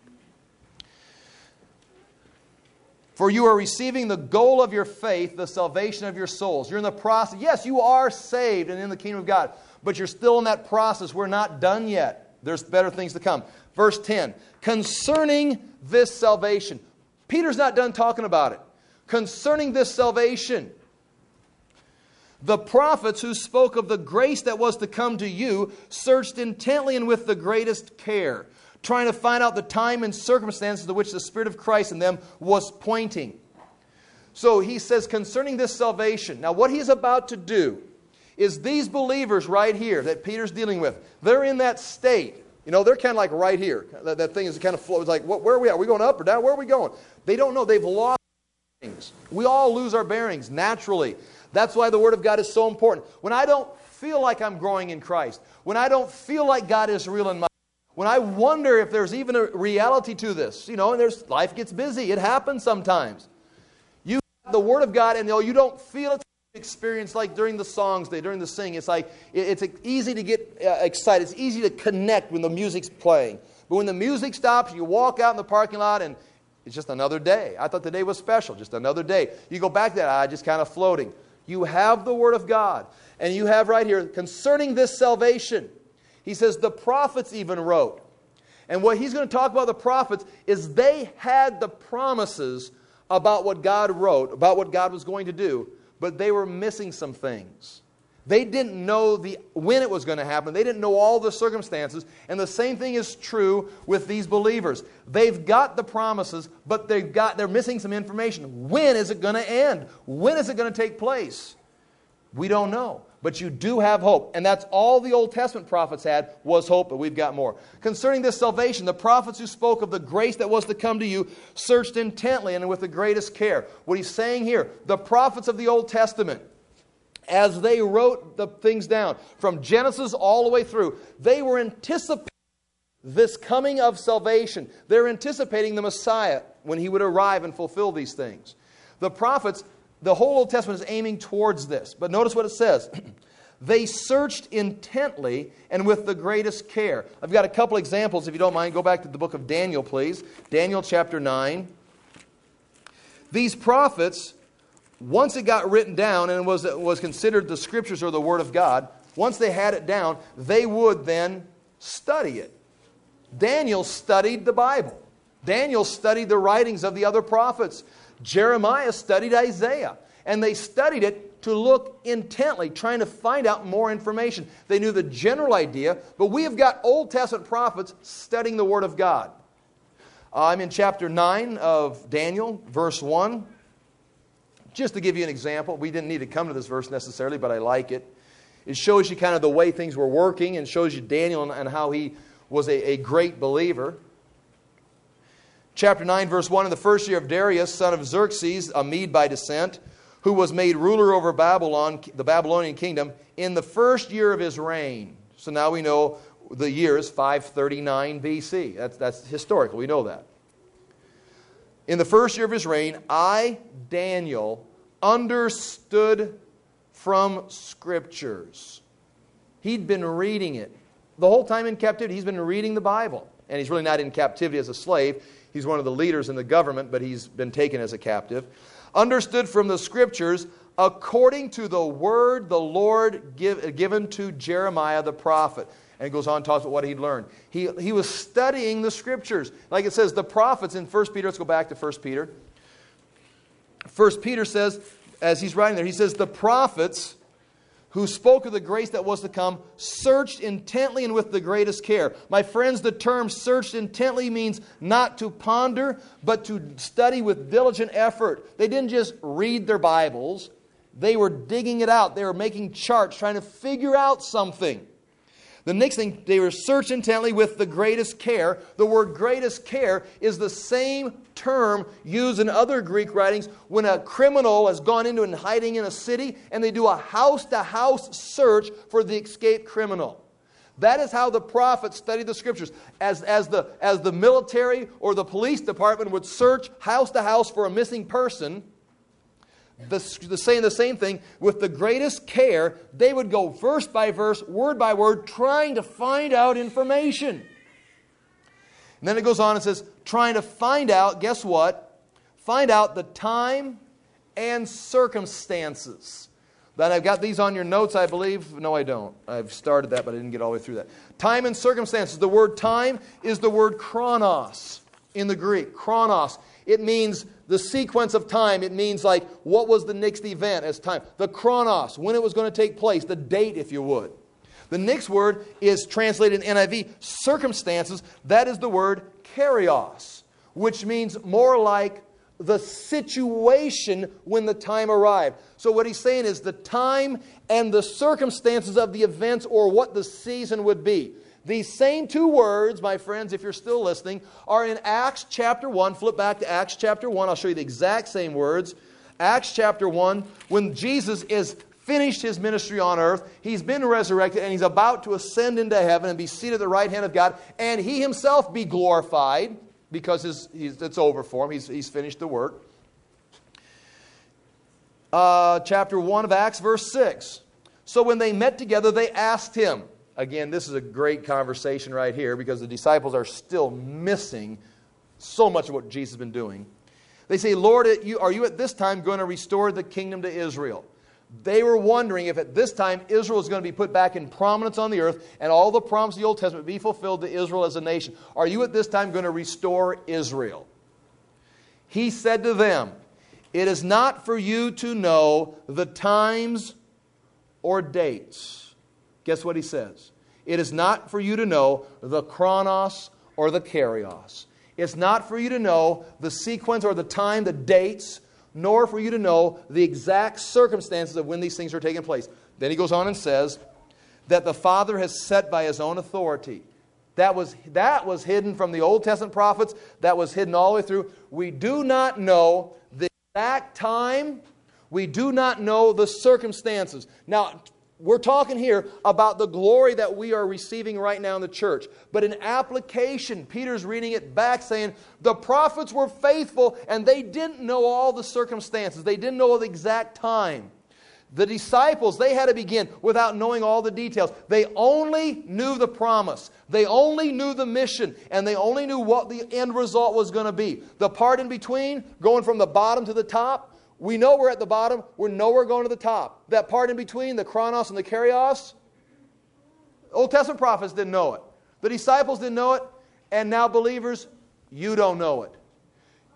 For you are receiving the goal of your faith, the salvation of your souls. You're in the process. Yes, you are saved and in the kingdom of God. But you're still in that process. We're not done yet. There's better things to come. Verse 10. Concerning this salvation. Peter's not done talking about it. Concerning this salvation. The prophets who spoke of the grace that was to come to you searched intently and with the greatest care, trying to find out the time and circumstances to which the Spirit of Christ in them was pointing. So he says, concerning this salvation. Now what he's about to do is these believers right here that Peter's dealing with, they're in that state. You know, they're kind of like right here. That thing is kind of flow. It's like, where are we at? Are we going up or down? Where are we going? They don't know. They've lost their bearings. We all lose our bearings naturally. That's why the Word of God is so important. When I don't feel like I'm growing in Christ, when I don't feel like God is real in my life, when I wonder if there's even a reality to this, you know, and life gets busy. It happens sometimes. You have the Word of God, and you don't feel it. Experience like during the songs, during the singing, it's like it's easy to get excited. It's easy to connect when the music's playing. But when the music stops, you walk out in the parking lot and it's just another day. I thought the day was special, just another day. You go back to that, just kind of floating. You have the Word of God, and you have right here concerning this salvation. He says the prophets even wrote. And what he's going to talk about the prophets is they had the promises about what God wrote, about what God was going to do. But they were missing some things. They didn't know when it was going to happen. They didn't know all the circumstances. And the same thing is true with these believers. They've got the promises, but they're missing some information. When is it going to end? When is it going to take place? We don't know. But you do have hope. And that's all the Old Testament prophets had, was hope, but we've got more. Concerning this salvation, the prophets who spoke of the grace that was to come to you searched intently and with the greatest care. What he's saying here, the prophets of the Old Testament, as they wrote the things down, from Genesis all the way through, they were anticipating this coming of salvation. They're anticipating the Messiah when He would arrive and fulfill these things. The prophets... The whole Old Testament is aiming towards this. But notice what it says. They searched intently and with the greatest care. I've got a couple examples, if you don't mind. Go back to the book of Daniel, please. Daniel chapter 9. These prophets, once it got written down and it was considered the Scriptures or the Word of God, once they had it down, they would then study it. Daniel studied the Bible. Daniel studied the writings of the other prophets. Jeremiah studied Isaiah. And they studied it to look intently, trying to find out more information. They knew the general idea, but we have got Old Testament prophets studying the Word of God. I'm in chapter 9 of Daniel, verse 1. Just to give you an example, we didn't need to come to this verse necessarily, but I like it. It shows you kind of the way things were working and shows you Daniel and how he was a great believer. Chapter 9, verse 1, in the first year of Darius, son of Xerxes, a Mede by descent, who was made ruler over Babylon, the Babylonian kingdom, in the first year of his reign. So now we know the year is 539 BC. That's historical. We know that. In the first year of his reign, I, Daniel, understood from Scriptures. He'd been reading it. The whole time in captivity, he's been reading the Bible. And he's really not in captivity as a slave. He's one of the leaders in the government, but he's been taken as a captive. Understood from the Scriptures according to the word the Lord given to Jeremiah the prophet. And it goes on and talks about what he'd learned. He was studying the Scriptures. Like it says, the prophets in 1 Peter, let's go back to 1 Peter. 1 Peter says, as he's writing there, he says, the prophets who spoke of the grace that was to come searched intently and with the greatest care. My friends, the term searched intently means not to ponder, but to study with diligent effort. They didn't just read their Bibles. They were digging it out. They were making charts, trying to figure out something. The next thing, they were searched intently with the greatest care. The word greatest care is the same term used in other Greek writings when a criminal has gone into and hiding in a city and they do a house-to-house search for the escaped criminal. That is how the prophets studied the Scriptures. As the military or the police department would search house to house for a missing person, saying the same thing, with the greatest care, they would go verse by verse, word by word, trying to find out information. And then it goes on and says, trying to find out, guess what? Find out the time and circumstances. Then I've got these on your notes, I believe. No, I don't. I've started that, but I didn't get all the way through that. Time and circumstances. The word time is the word chronos in the Greek. Chronos. It means the sequence of time. It means like what was the next event as time. The chronos, when it was going to take place, the date if you would. The next word is translated in NIV, circumstances. That is the word kairos, which means more like the situation when the time arrived. So what he's saying is the time and the circumstances of the events or what the season would be. These same two words, my friends, if you're still listening, are in Acts chapter 1. Flip back to Acts chapter 1. I'll show you the exact same words. Acts chapter 1, when Jesus is finished his ministry on earth, he's been resurrected, and he's about to ascend into heaven and be seated at the right hand of God, and he himself be glorified because it's over for him. He's finished the work. Chapter 1 of Acts, verse 6. So when they met together, they asked him. Again, this is a great conversation right here because the disciples are still missing so much of what Jesus has been doing. They say, Lord, are you at this time going to restore the kingdom to Israel? They were wondering if at this time Israel is going to be put back in prominence on the earth and all the promises of the Old Testament be fulfilled to Israel as a nation. Are you at this time going to restore Israel? He said to them, it is not for you to know the times or dates. Guess what he says? It is not for you to know the chronos or the kairos. It's not for you to know the sequence or the time, the dates, nor for you to know the exact circumstances of when these things are taking place. Then he goes on and says that the Father has set by his own authority. That was hidden from the Old Testament prophets. That was hidden all the way through. We do not know the exact time. We do not know the circumstances. Now, we're talking here about the glory that we are receiving right now in the church. But in application, Peter's reading it back saying, the prophets were faithful and they didn't know all the circumstances. They didn't know the exact time. The disciples, they had to begin without knowing all the details. They only knew the promise. They only knew the mission. And they only knew what the end result was going to be. The part in between, going from the bottom to the top, we know we're at the bottom. We know we're going to the top. That part in between, the chronos and the kairos, Old Testament prophets didn't know it. The disciples didn't know it. And now believers, you don't know it.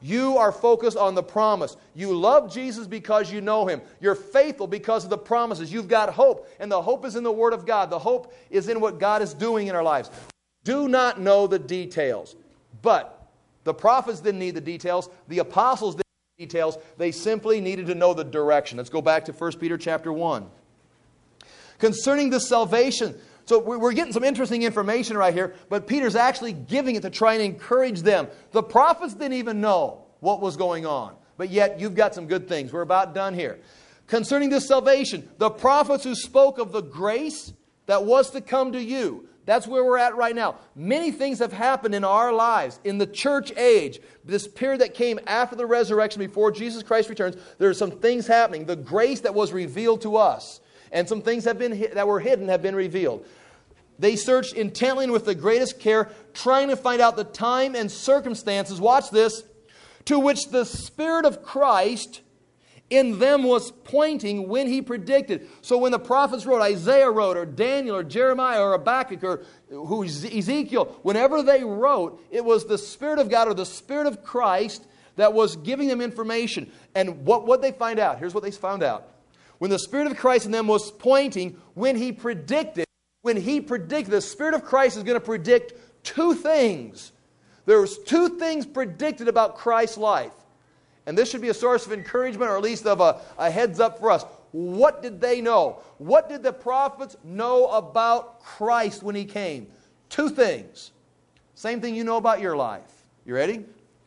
You are focused on the promise. You love Jesus because you know Him. You're faithful because of the promises. You've got hope, and the hope is in the Word of God. The hope is in what God is doing in our lives. Do not know the details. But the prophets didn't need the details. The apostles didn't need the details. They simply needed to know the direction. Let's go back to 1 Peter chapter 1. Concerning the salvation. So we're getting some interesting information right here, but Peter's actually giving it to try and encourage them. The prophets didn't even know what was going on, but yet you've got some good things. We're about done here. Concerning this salvation, the prophets who spoke of the grace that was to come to you. That's where we're at right now. Many things have happened in our lives, in the church age, this period that came after the resurrection, before Jesus Christ returns. There are some things happening. The grace that was revealed to us, and some things that were hidden have been revealed. They searched intently and with the greatest care, trying to find out the time and circumstances, watch this, to which the Spirit of Christ in them was pointing when He predicted. So when the prophets wrote, Isaiah wrote, or Daniel, or Jeremiah, or Habakkuk, or Ezekiel, whenever they wrote, it was the Spirit of God or the Spirit of Christ that was giving them information. And what they find out? Here's what they found out. When the Spirit of Christ in them was pointing when He predicted, the Spirit of Christ is going to predict two things. There's two things predicted about Christ's life. And this should be a source of encouragement, or at least of a heads up for us. What did they know? What did the prophets know about Christ when He came? Two things. Same thing you know about your life. You ready?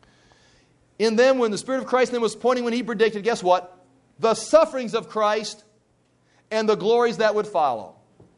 In them, when the Spirit of Christ in them was pointing when He predicted, guess what? The sufferings of Christ and the glories that would follow.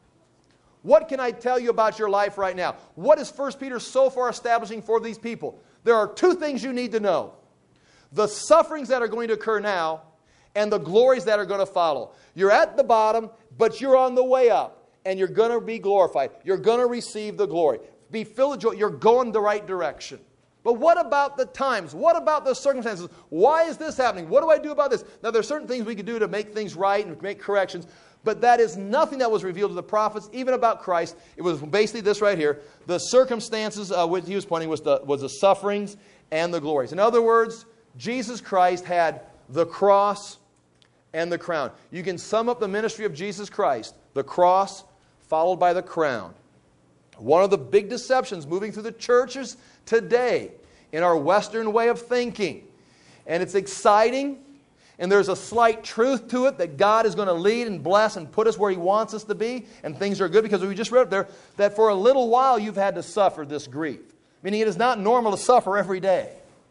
What can I tell you about your life right now? What is 1 Peter so far establishing for these people? There are two things you need to know. The sufferings that are going to occur now and the glories that are going to follow. You're at the bottom, but you're on the way up. And you're going to be glorified. You're going to receive the glory. Be filled with joy. You're going the right direction. But what about the times? What about the circumstances? Why is this happening? What do I do about this? Now, there are certain things we could do to make things right and make corrections. But that is nothing that was revealed to the prophets, even about Christ. It was basically this right here. The circumstances which He was pointing was the sufferings and the glories. In other words, Jesus Christ had the cross and the crown. You can sum up the ministry of Jesus Christ. The cross followed by the crown. One of the big deceptions moving through the churches today in our Western way of thinking. And it's exciting. And there's a slight truth to it that God is going to lead and bless and put us where He wants us to be. And things are good because we just read up there that for a little while you've had to suffer this grief. Meaning it is not normal to suffer every day.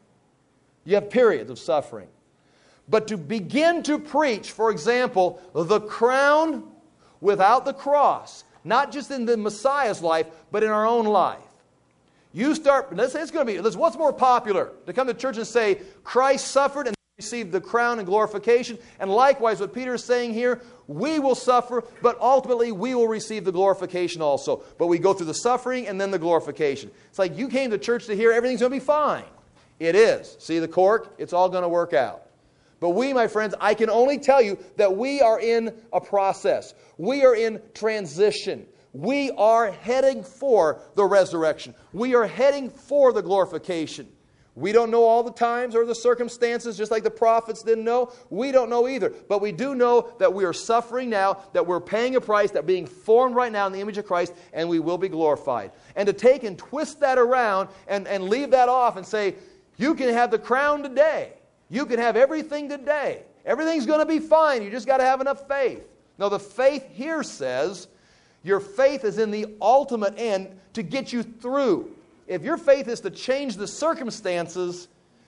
You have periods of suffering. But to begin to preach, for example, the crown without the cross, not just in the Messiah's life, but in our own life. You start, what's more popular? To come to church and say, Christ suffered and received the crown and glorification. And likewise, what Peter is saying here, we will suffer, but ultimately we will receive the glorification also. But we go through the suffering and then the glorification. It's like you came to church to hear everything's going to be fine. It is. See the cork? It's all going to work out. But we, my friends, I can only tell you that we are in a process. We are in transition. We are heading for the resurrection. We are heading for the glorification. We don't know all the times or the circumstances, just like the prophets didn't know. We don't know either. But we do know that we are suffering now, that we're paying a price, that being formed right now in the image of Christ, and we will be glorified. And to take and twist that around and leave that off and say, you can have the crown today. You can have everything today. Everything's going to be fine. You just got to have enough faith. No, the faith here says your faith is in the ultimate end to get you through. If your faith is to change the circumstances,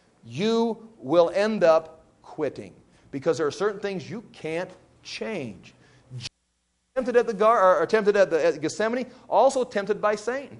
you will end up quitting. Because there are certain things you can't change. Jesus, tempted at Gethsemane, also tempted by Satan.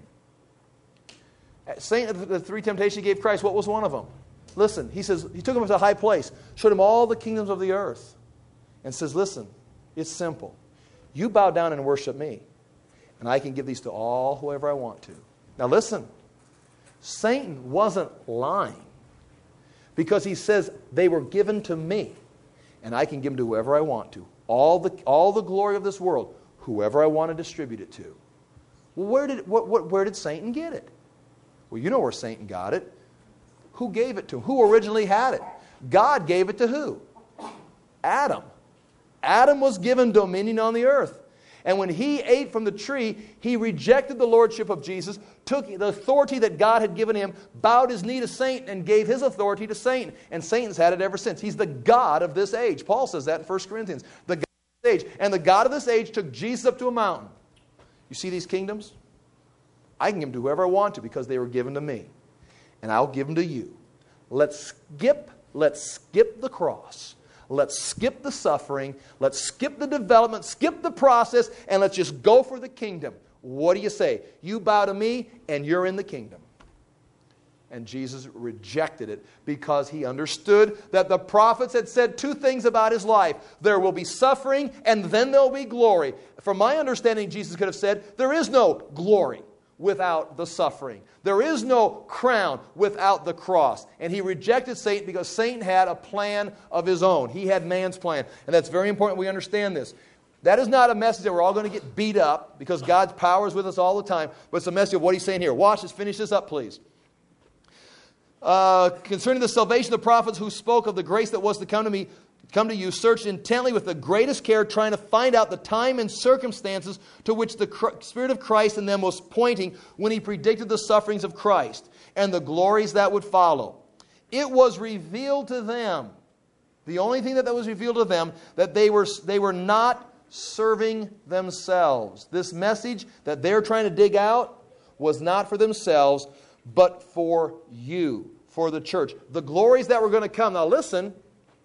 Satan, the three temptations he gave Christ, what was one of them? Listen, he says, he took him to a high place, showed him all the kingdoms of the earth, and says, listen, it's simple. You bow down and worship me, and I can give these to all whoever I want to. Now listen, Satan wasn't lying, because he says they were given to me, and I can give them to whoever I want to. All the glory of this world, whoever I want to distribute it to. Well, where did Satan get it? Well, you know where Satan got it. Who gave it to him? Who originally had it? God gave it to who? Adam. Adam was given dominion on the earth. And when he ate from the tree, he rejected the lordship of Jesus, took the authority that God had given him, bowed his knee to Satan, and gave his authority to Satan. And Satan's had it ever since. He's the god of this age. Paul says that in 1 Corinthians. The god of this age. And the god of this age took Jesus up to a mountain. You see these kingdoms? I can give them to whoever I want to because they were given to me. And I'll give them to you. Let's skip the cross. Let's skip the suffering. Let's skip the development, skip the process, and let's just go for the kingdom. What do you say? You bow to me, and you're in the kingdom. And Jesus rejected it because he understood that the prophets had said two things about his life. There will be suffering, and then there will be glory. From my understanding, Jesus could have said, there is no glory without the suffering. There is no crown without the cross. And he rejected Satan because Satan had a plan of his own. He had man's plan. And that's very important we understand this. That is not a message that we're all going to get beat up because God's power is with us all the time. But it's a message of what he's saying here. Watch this. Finish this up, please. Concerning the salvation of the prophets who spoke of the grace that was to come to you, searched intently with the greatest care, trying to find out the time and circumstances to which the Spirit of Christ in them was pointing when he predicted the sufferings of Christ and the glories that would follow. It was revealed to them, the only thing that was revealed to them, that they were not serving themselves. This message that they're trying to dig out was not for themselves, but for you, for the church. The glories that were going to come. Now listen,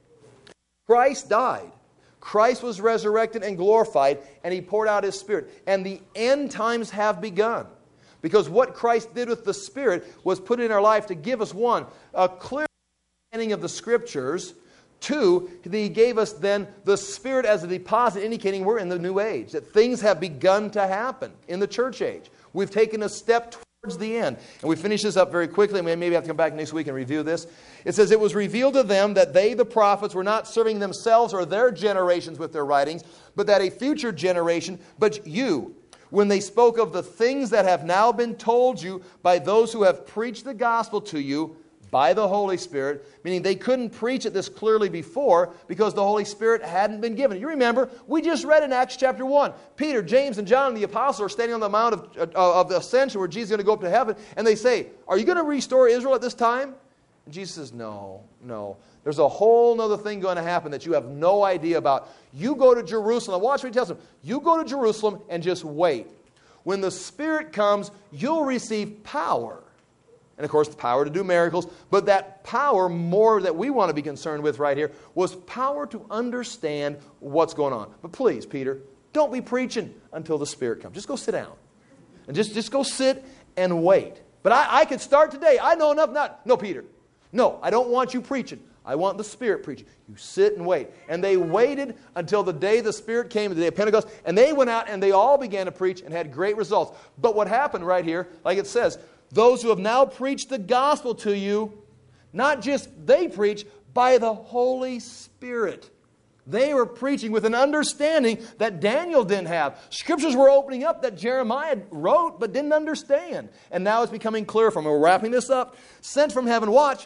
Christ died. Christ was resurrected and glorified, and he poured out his Spirit. And the end times have begun. Because what Christ did with the Spirit was put in our life to give us, one, a clear understanding of the Scriptures. Two, he gave us then the Spirit as a deposit, indicating we're in the new age, that things have begun to happen in the church age. We've taken a step towards the end. And we finish this up very quickly. We maybe have to come back next week and review this. It says, it was revealed to them that they, the prophets, were not serving themselves or their generations with their writings, but that a future generation, but you, when they spoke of the things that have now been told you by those who have preached the gospel to you by the Holy Spirit, meaning they couldn't preach it this clearly before because the Holy Spirit hadn't been given. You remember, we just read in Acts chapter 1, Peter, James, and John, the apostles, are standing on the Mount of the Ascension where Jesus is going to go up to heaven, and they say, are you going to restore Israel at this time? And Jesus says, no. There's a whole other thing going to happen that you have no idea about. You go to Jerusalem. Watch what he tells them. You go to Jerusalem and just wait. When the Spirit comes, you'll receive power. And of course, the power to do miracles. But that power, more that we want to be concerned with right here, was power to understand what's going on. But please, Peter, don't be preaching until the Spirit comes. Just go sit down. And just go sit and wait. But I could start today. I know enough not. No, Peter. No, I don't want you preaching. I want the Spirit preaching. You sit and wait. And they waited until the day the Spirit came, the day of Pentecost, and they went out and they all began to preach and had great results. But what happened right here, like it says, those who have now preached the gospel to you, not just they preach, by the Holy Spirit. They were preaching with an understanding that Daniel didn't have. Scriptures were opening up that Jeremiah wrote but didn't understand. And now it's becoming clear from them. We're wrapping this up. Sent from heaven, watch.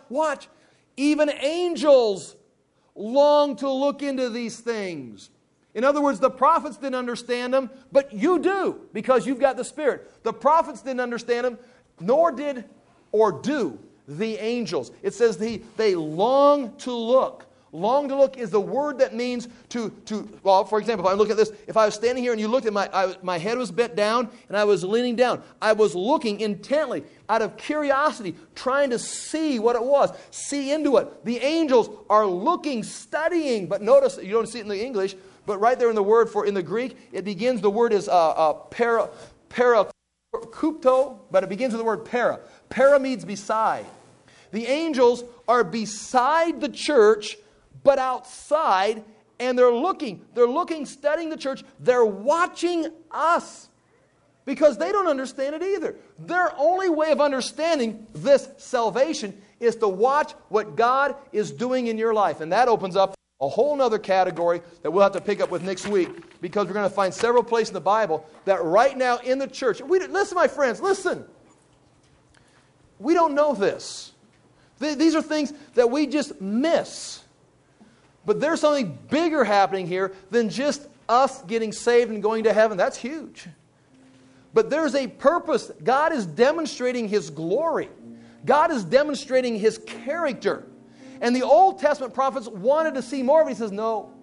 Even angels long to look into these things. In other words, the prophets didn't understand them, but you do because you've got the Spirit. The prophets didn't understand them, nor did or do the angels. It says they long to look. Long to look is the word that means well, for example, if I look at this, if I was standing here and you looked at my head was bent down and I was leaning down, I was looking intently out of curiosity, trying to see what it was, see into it. The angels are looking, studying, but notice, you don't see it in the English, but right there in the word in the Greek, it begins, the word is parakupto, but it begins with the word para. Para means beside. The angels are beside the church, but outside, and they're looking, studying the church. They're watching us because they don't understand it either. Their only way of understanding this salvation is to watch what God is doing in your life. And that opens up a whole other category that we'll have to pick up with next week, because we're going to find several places in the Bible that right now in the church, listen, my friends, listen. We don't know this. These are things that we just miss. But there's something bigger happening here than just us getting saved and going to heaven. That's huge. But there's a purpose. God is demonstrating His glory. God is demonstrating His character. And the Old Testament prophets wanted to see more of it. He says, no.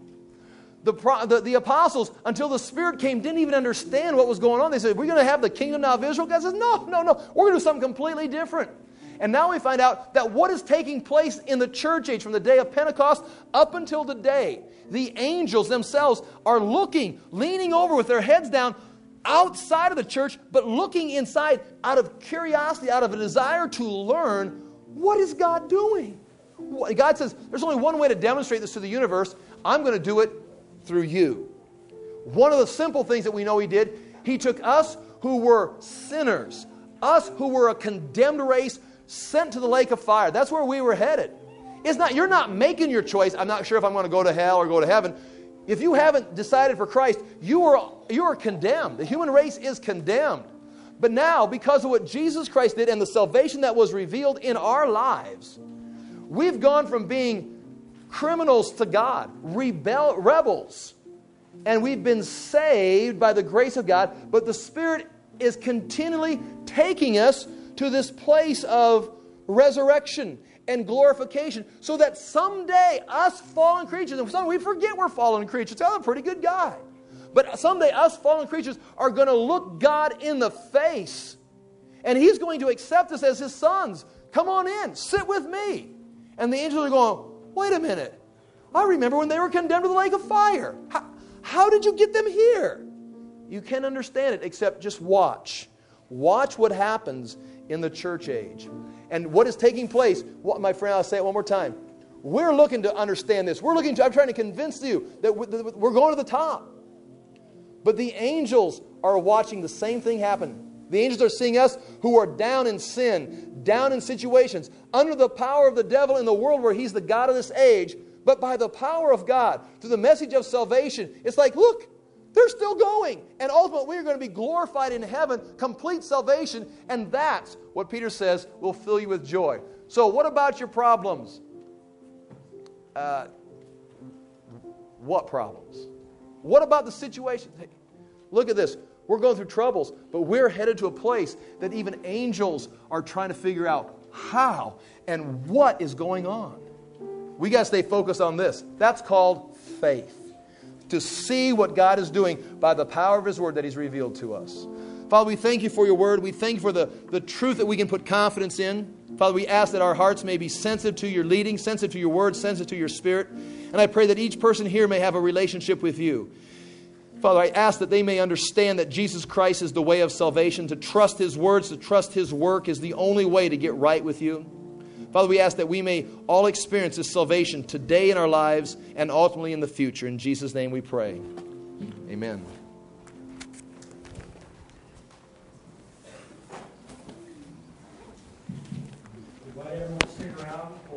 The apostles, until the Spirit came, didn't even understand what was going on. They said, we're going to have the kingdom now of Israel? God says, no. We're going to do something completely different. And now we find out that what is taking place in the church age from the day of Pentecost up until today, the angels themselves are leaning over with their heads down outside of the church, but looking inside out of curiosity, out of a desire to learn, what is God doing? God says, there's only one way to demonstrate this to the universe. I'm going to do it through you. One of the simple things that we know He did, He took us who were sinners, us who were a condemned race, sent to the lake of fire. That's where we were headed. You're not making your choice. I'm not sure if I'm going to go to hell or go to heaven. If you haven't decided for Christ, you are condemned. The human race is condemned. But now, because of what Jesus Christ did and the salvation that was revealed in our lives, we've gone from being criminals to God, rebels, and we've been saved by the grace of God. But the Spirit is continually taking us to this place of resurrection and glorification, so that someday us fallen creatures, and we forget we're fallen creatures. I'm a pretty good guy. But someday us fallen creatures are going to look God in the face, and He's going to accept us as His sons. Come on in, sit with me. And the angels are going, wait a minute. I remember when they were condemned to the lake of fire. How did you get them here? You can't understand it except just watch. Watch what happens in the church age. And what is taking place, my friend, I'll say it one more time. We're looking to understand this. I'm trying to convince you that we're going to the top. But the angels are watching the same thing happen. The angels are seeing us who are down in sin, down in situations, under the power of the devil in the world where he's the God of this age. But by the power of God, through the message of salvation, it's like, look, they're still going. And ultimately, we're going to be glorified in heaven, complete salvation. And that's what Peter says will fill you with joy. So what about your problems? What problems? What about the situation? Hey, look at this. We're going through troubles, but we're headed to a place that even angels are trying to figure out how and what is going on. We got to stay focused on this. That's called faith. To see what God is doing by the power of His Word that He's revealed to us. Father, we thank You for Your Word. We thank You for the truth that we can put confidence in. Father, we ask that our hearts may be sensitive to Your leading, sensitive to Your Word, sensitive to Your Spirit. And I pray that each person here may have a relationship with You. Father, I ask that they may understand that Jesus Christ is the way of salvation. To trust His words, to trust His work is the only way to get right with You. Father, we ask that we may all experience this salvation today in our lives and ultimately in the future. In Jesus' name we pray. Amen. Everybody, everyone stick around.